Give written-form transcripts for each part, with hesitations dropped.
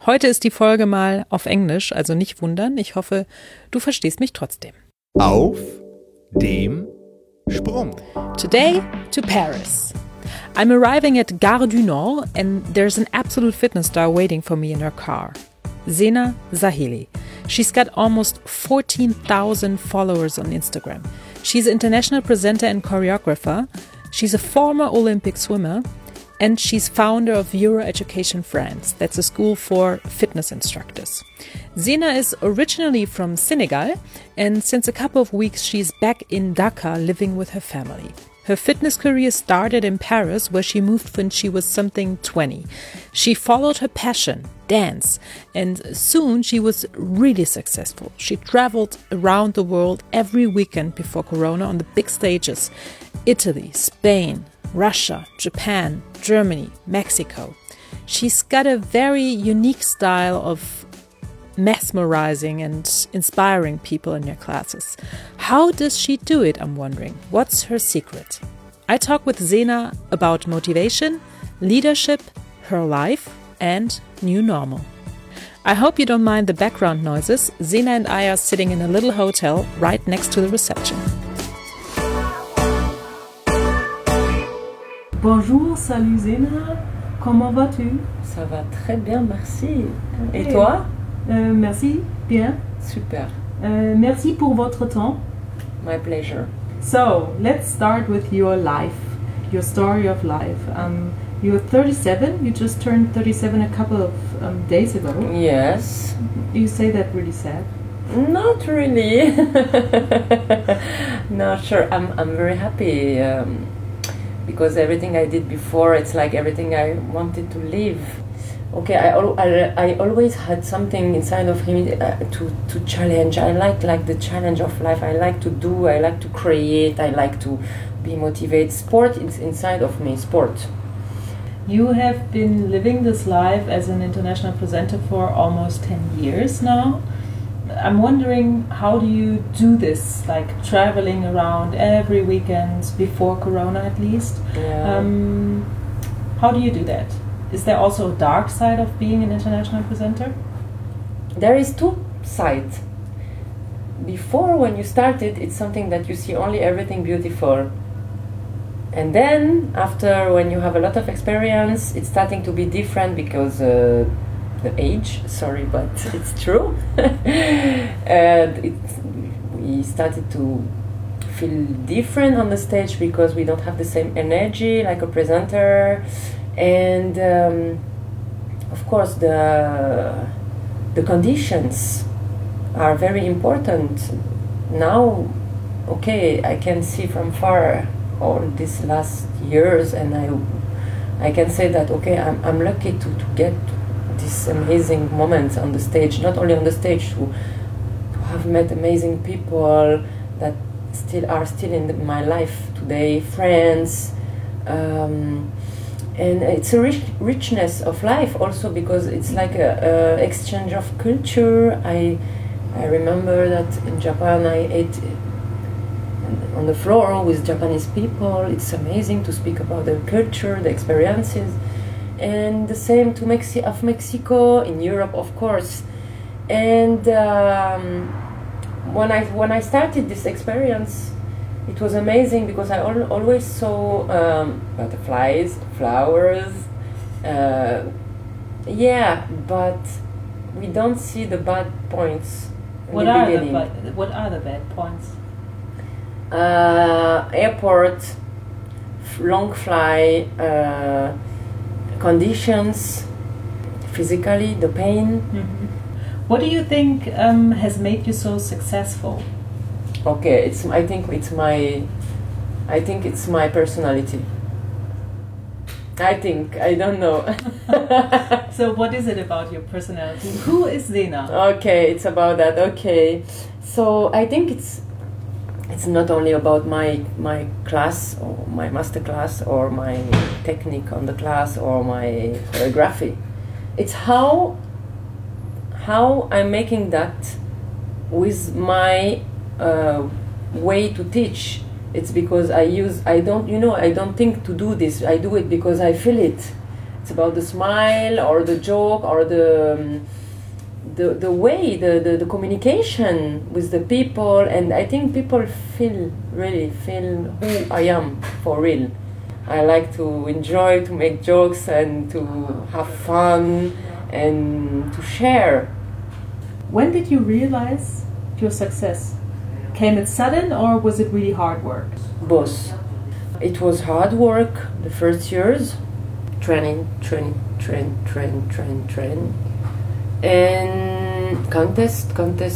Heute ist die Folge mal auf Englisch, also nicht wundern. Ich hoffe, du verstehst mich trotzdem. Auf dem Sprung. Today to Paris. I'm arriving at Gare du Nord and there's an absolute fitness star waiting for me in her car. Zena Zaheli. She's got almost 14,000 followers on Instagram. She's an international presenter and choreographer. She's a former Olympic swimmer. And she's founder of Euro Education France. That's a school for fitness instructors. Zena is originally from Senegal, and since a couple of weeks she's back in Dakar living with her family. Her fitness career started in Paris, where she moved when she was something 20. She followed her passion, dance, and soon she was really successful. She traveled around the world every weekend before Corona on the big stages. Italy, Spain, Russia, Japan, Germany, Mexico. She's got a very unique style of mesmerizing and inspiring people in her classes. How does she do it, I'm wondering? What's her secret? I talk with Zena about motivation, leadership, her life, and new normal. I hope you don't mind the background noises. Zena and I are sitting in a little hotel right next to the reception. Bonjour, salut Zena, comment vas-tu? Ça va très bien, merci. Okay. Et toi? Merci, bien. Super. Merci pour votre temps. My pleasure. So, let's start with your life, your story of life. You're 37, you just turned 37 a couple of days ago. Yes. You say that really sad. Not really. No, sure. I'm very happy because everything I did before, it's like everything I wanted to live. Okay, I always had something inside of him to challenge. I like the challenge of life. I like to do. I like to create. I like to be motivated. Sport is inside of me. Sport. You have been living this life as an international presenter for almost 10 years now. I'm wondering, how do you do this, like traveling around every weekend, before Corona at least? Yeah. How do you do that? Is there also a dark side of being an international presenter? There is two sides. Before, when you started, it's something that you see only everything beautiful. And then, after, when you have a lot of experience, it's starting to be different because the age, sorry, but it's true. We started to feel different on the stage because we don't have the same energy like a presenter. And of course the conditions are very important. Now, okay, I can see from far all these last years, and I can say that, okay, I'm lucky to get this amazing moment on the stage, not only on the stage, to have met amazing people that are still in my life today, friends, and it's a richness of life also, because it's like a exchange of culture. I remember that in Japan I ate on the floor with Japanese people. It's amazing to speak about their culture, the experiences. And the same to Mexico, in Europe, of course. And when I started this experience, it was amazing because I always saw butterflies, flowers. Yeah, but we don't see the bad points. What are the bad points? Airport, long fly. Conditions, physically, the pain. Mm-hmm. What do you think has made you so successful? Okay, I think it's my personality. I don't know. So what is it about your personality? Who is Zena? Okay, it's about that. Okay, so I think it's not only about my class or my master class or my technique on the class or my choreography. It's how I'm making that with my way to teach. It's because I don't think to do this. I do it because I feel it. It's about the smile or the joke or the way, the communication with the people, and I think people really feel who I am for real. I like to enjoy, to make jokes and to have fun and to share. When did you realize your success? Came it sudden or was it really hard work? Both. It was hard work the first years, training, and contest.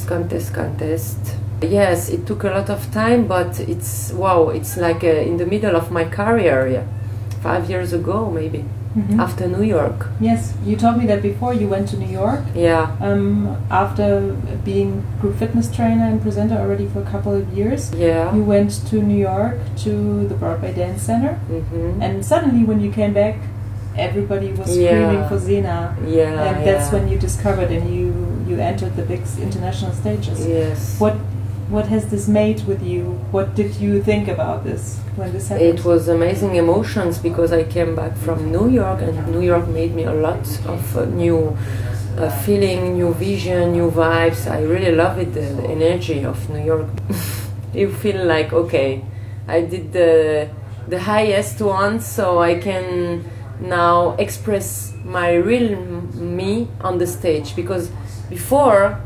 Yes, it took a lot of time, but it's like in the middle of my career, yeah. 5 years ago, maybe, after New York. Yes, you told me that before you went to New York. Yeah. After being group fitness trainer and presenter already for a couple of years. Yeah. You went to New York to the Broadway Dance Center. And suddenly when you came back, everybody was screaming for Zena. Yeah. And that's when you discovered and you entered the big international stages. Yes. What has this made with you? What did you think about this when this happened? It was amazing emotions because I came back from New York, and New York made me a lot of new feeling, new vision, new vibes. I really love it, the energy of New York. You feel like, okay, I did the highest one, so I can now express my real me on the stage, because before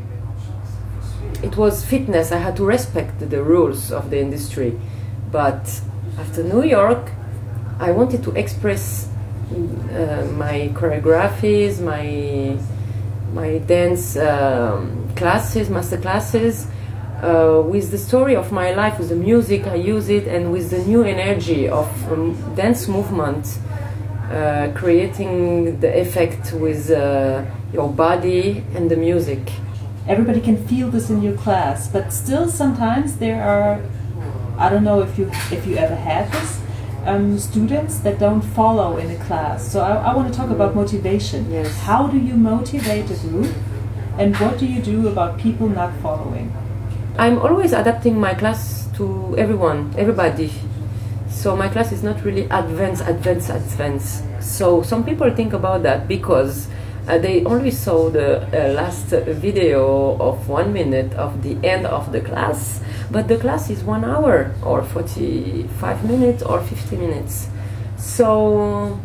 it was fitness. I had to respect the rules of the industry, but after New York I wanted to express my choreographies, my dance classes, master classes, with the story of my life, with the music I use it, and with the new energy of dance movement, creating the effect with your body and the music. Everybody can feel this in your class, but still sometimes there are, I don't know if you ever had this, students that don't follow in a class. So I want to talk about motivation. Yes. How do you motivate a group, and what do you do about people not following? I'm always adapting my class to everybody. So my class is not really advanced. So some people think about that because they only saw the last video of 1 minute of the end of the class, but the class is 1 hour or 45 minutes or 50 minutes. So,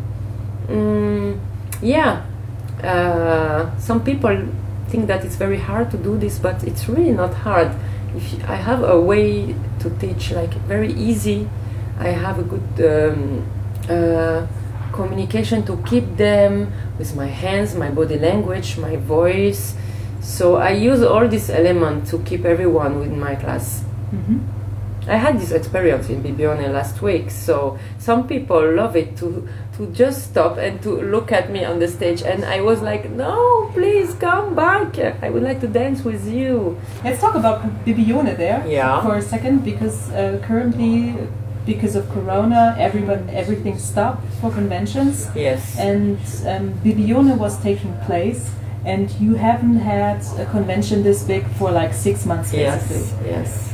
some people think that it's very hard to do this, but it's really not hard. I have a way to teach, like very easy. I have a good communication to keep them with my hands, my body language, my voice. So I use all these elements to keep everyone within my class. I had this experience in Bibione last week, so some people love it to just stop and to look at me on the stage, and I was like, no, please come back, I would like to dance with you. Let's talk about Bibione there for a second, because currently, because of Corona, everything stopped for conventions. Yes. And Bibione was taking place, and you haven't had a convention this big for like 6 months, basically. Yes.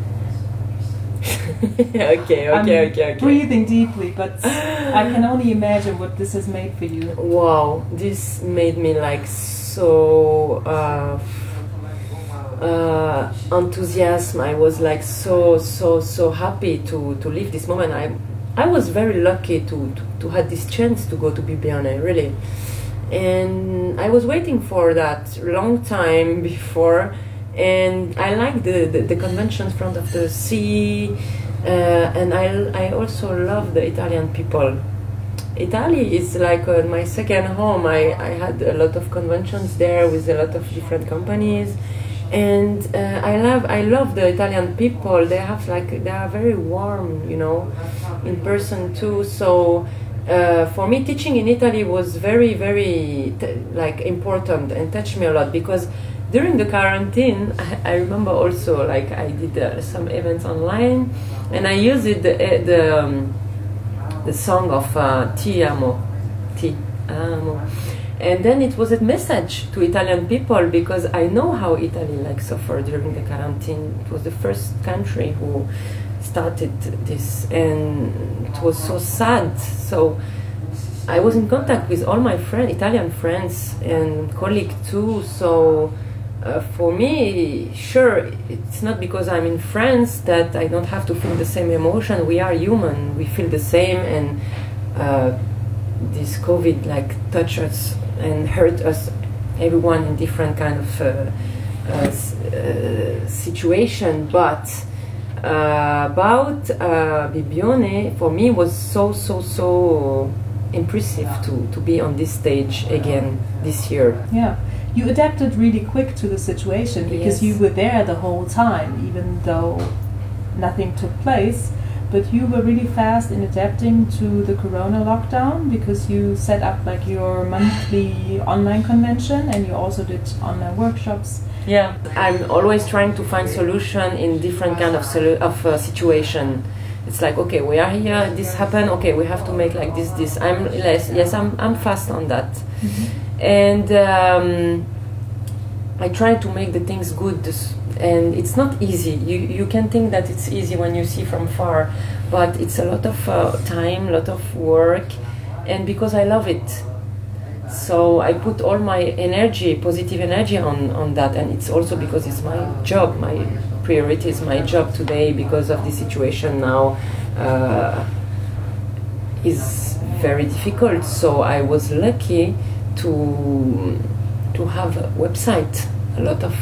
Okay. Breathing deeply, but I can only imagine what this has made for you. Wow, this made me like so enthusiasm. I was like so happy to live this moment. I was very lucky to have this chance to go to Bibione, really, and I was waiting for that long time before. And I like the convention front of the sea, and I also love the Italian people. Italy is like my second home. I had a lot of conventions there with a lot of different companies, and I love the Italian people. They are very warm, in person too. So for me, teaching in Italy was very important and touched me a lot, because during the quarantine, I remember also I did some events online, and I used the song of Ti amo, and then it was a message to Italian people, because I know how Italy suffered during the quarantine. It was the first country who started this, and it was so sad. So I was in contact with all my Italian friends and colleagues too. So for me, sure, it's not because I'm in France that I don't have to feel the same emotion. We are human. We feel the same, and this COVID touch us and hurt us, everyone in different kind of situation. But about Bibione, for me, was so impressive to be on this stage again this year. Yeah. You adapted really quick to the situation because you were there the whole time, even though nothing took place. But you were really fast in adapting to the Corona lockdown because you set up your monthly online convention, and you also did online workshops. Yeah, I'm always trying to find solution in different kind of situation. It's okay, we are here, this happened, okay, we have to make this. I'm fast on that. Mm-hmm. And I try to make the things good, and it's not easy. You can think that it's easy when you see from far, but it's a lot of time, a lot of work, and because I love it. So I put all my energy, positive energy on that, and it's also because it's my job, my priority is my job today because of the situation now is very difficult. So I was lucky to have a website, a lot of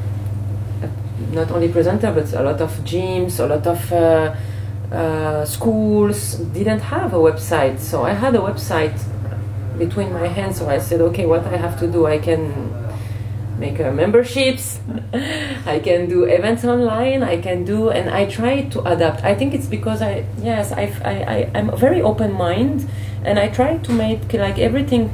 not only presenter but a lot of gyms, a lot of schools didn't have a website. So I had a website between my hands, so I said, okay, what I have to do, I can make memberships, I can do events online, and I try to adapt. I think it's because I'm a very open mind, and I try to make everything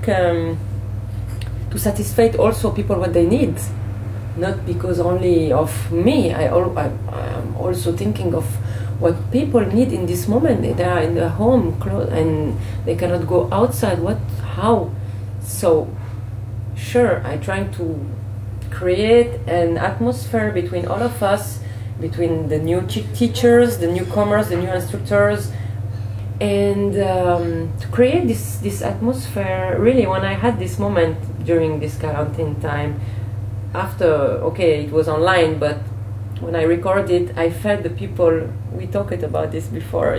to satisfy also people what they need, not because only of me. I'm also thinking of what people need in this moment. They are in their home and they cannot go outside. How? So, sure, I try to create an atmosphere between all of us, between the new teachers, the newcomers, the new instructors, and to create this atmosphere. Really, when I had this moment during this quarantine time, after, it was online, but when I recorded, I felt the people, we talked about this before,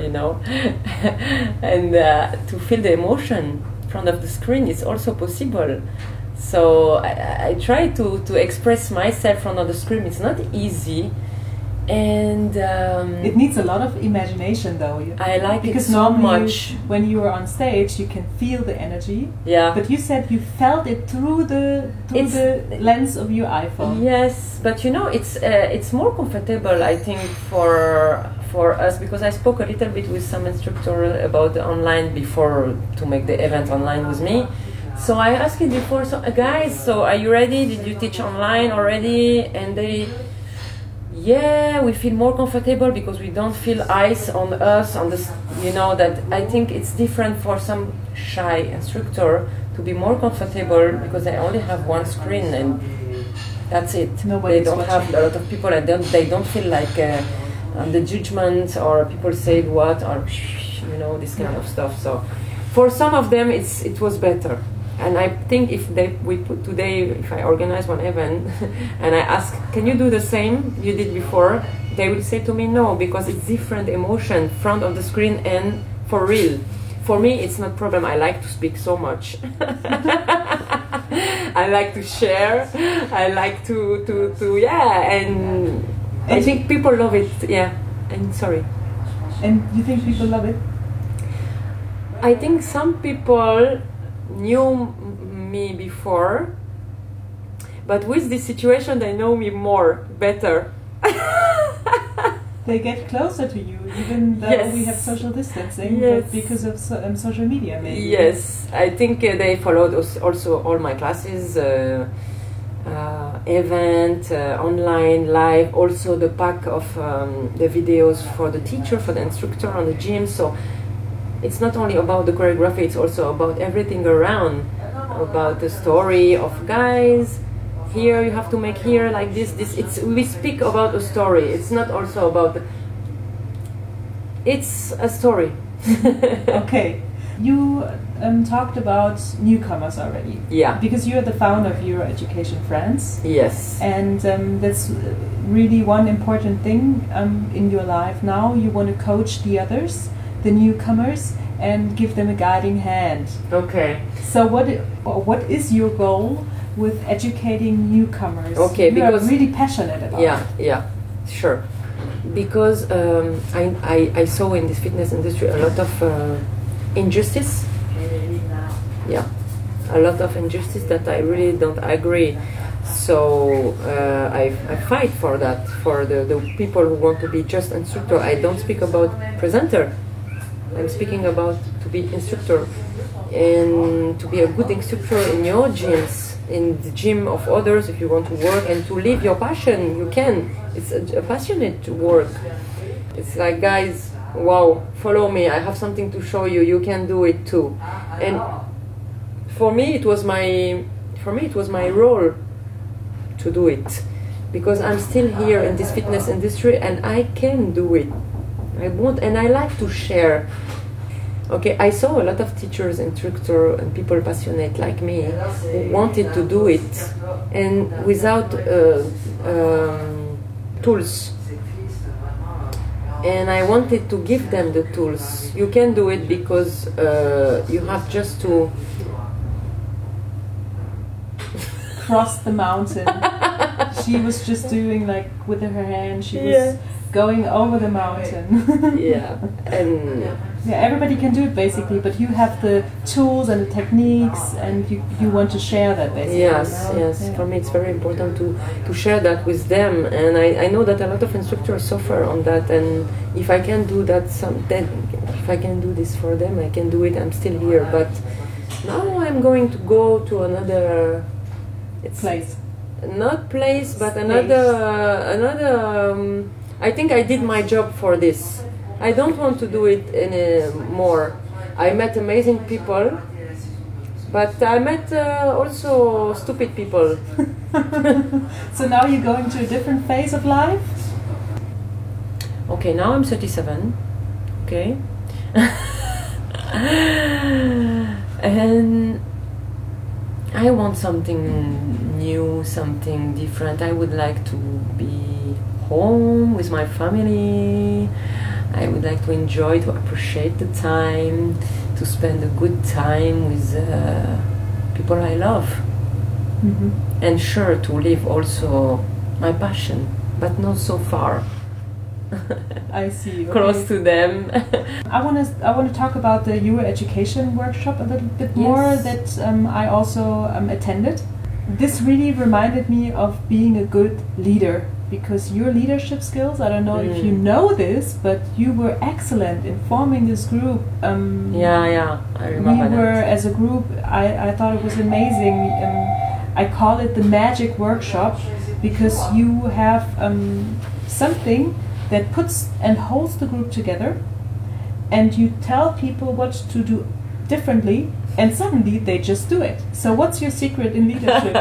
and to feel the emotion in front of the screen is also possible. So I try to express myself in front of the screen. It's not easy, and it needs a lot of imagination, though. I like because it so much. When you are on stage, you can feel the energy. Yeah. But you said you felt it through the lens of your iPhone. Yes, but it's more comfortable, I think, for us, because I spoke a little bit with some instructor about the online before to make the event online with me. So I asked it before, guys, are you ready? Did you teach online already? And they, we feel more comfortable because we don't feel eyes on us, that I think it's different for some shy instructor to be more comfortable because they only have one screen and that's it. They don't have a lot of people, and they don't feel like the judgment or people say what, or this kind of stuff. So for some of them it was better. And I think if I organize one event and I ask, can you do the same you did before? They will say to me, no, because it's different emotion, front of the screen and for real. For me, it's not problem. I like to speak so much. I like to share. I like to and I think people love it. Yeah, and sorry. And you think people love it? I think some people knew me before, but with this situation they know me better. They get closer to you, even though we have social distancing, but because of social media, maybe. Yes, I think they followed also all my classes, event, online, live, also the pack of the videos for the teacher, for the instructor on the gym. So it's not only about the choreography, it's also about everything around, about the story of guys. Here you have to make here like this. We speak about a story. It's not also about. It's a story. Okay, You talked about newcomers already. Yeah. Because you're the founder of Euro Education France. Yes. And that's really one important thing in your life now. You want to coach the others, the newcomers, and give them a guiding hand. Okay. So what is your goal with educating newcomers? Okay, you because are really passionate about it. Yeah, sure. Because I saw in this fitness industry a lot of injustice. Yeah, a lot of injustice that I really don't agree. So I fight for that, for the people who want to be just instructor. I don't speak about presenter. I'm speaking about to be instructor and to be a good instructor in your gyms, in the gym of others. If you want to work and to live your passion, you can. It's a passionate work. It's like, guys, wow, follow me. I have something to show you. You can do it too. And for me, it was my role to do it, because I'm still here in this fitness industry and I can do it. I want, and I like to share. Okay, I saw a lot of teachers, instructors, and people passionate like me who wanted to do it, and without tools. And I wanted to give them the tools. You can do it because you have just to cross the mountain. She was just doing like with her hand. She was going over the mountain. Yeah, and yeah, everybody can do it basically, but you have the tools and the techniques, and you want to share that basically. Yes. Yeah. For me, it's very important to share that with them, and I know that a lot of instructors suffer on that. And if I can do that, then if I can do this for them, I can do it. I'm still here, but now I'm going to go to another. Place. Not place, but another. I think I did my job for this. I don't want to do it anymore. I met amazing people, but I met also stupid people. So now you're going to a different phase of life? Okay, now I'm 37. Okay. And I want something new, something different. I would like to be home with my family. I would like to enjoy, to appreciate the time, to spend a good time with people I love. Mm-hmm. And sure, to live also my passion, but not so far. I see. Okay. Close to them. I want to talk about the Euro Education workshop a little bit more that I also attended. This really reminded me of being a good leader, because your leadership skills, I don't know if you know this, but you were excellent in forming this group. I remember we were, as a group, I thought it was amazing. I call it the magic workshop, because you have something that puts and holds the group together, and you tell people what to do differently, and suddenly they just do it. So what's your secret in leadership?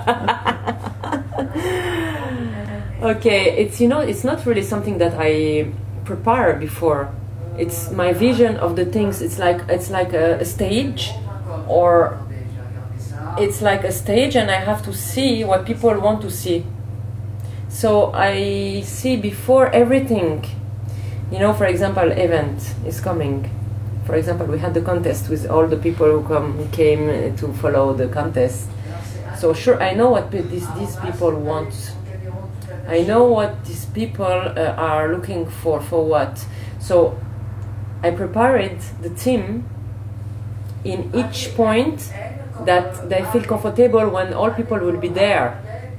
Okay, it's not really something that I prepare before. It's my vision of the things. It's like a stage, or it's like a stage, and I have to see what people want to see. So I see before everything. For example, event is coming. For example, we had the contest with all the people who came to follow the contest. So sure, I know what these people want. I know what these people are looking for what. So I prepared the team in each point that they feel comfortable when all people will be there.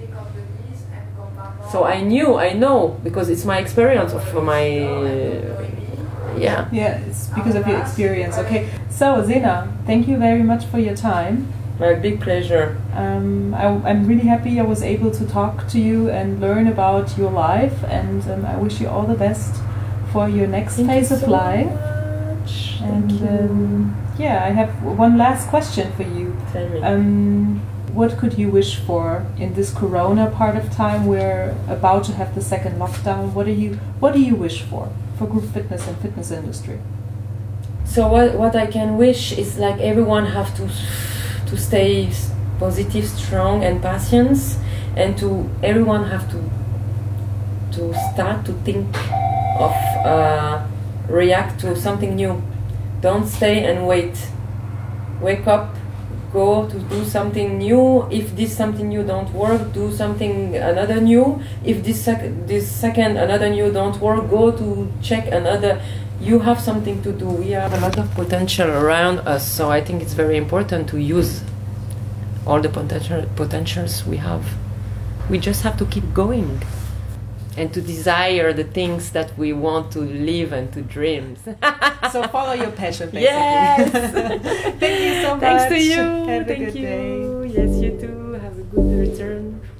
So I know, because it's my experience of my, Yeah, it's because of your experience. Okay, so Zena, thank you very much for your time. My big pleasure. I'm really happy I was able to talk to you and learn about your life, and I wish you all the best for your next phase of life. And I have one last question for you. Tell me. What could you wish for in this Corona part of time? We're about to have the second lockdown. What do you wish for group fitness and fitness industry? So what I can wish is like everyone have to stay positive, strong, and patience, and to everyone have to start to think of react to something new. Don't stay and wait. Wake up, go to do something new. If this something new don't work, do something another new. If this second another new don't work, go to check another. You have something to do. We have a lot of potential around us, so I think it's very important to use all the potentials we have. We just have to keep going and to desire the things that we want to live and to dream. So follow your passion, basically. Yes. Thank you so much. Thanks to you. Have a Thank good you. day. Yes, you too. Have a good return.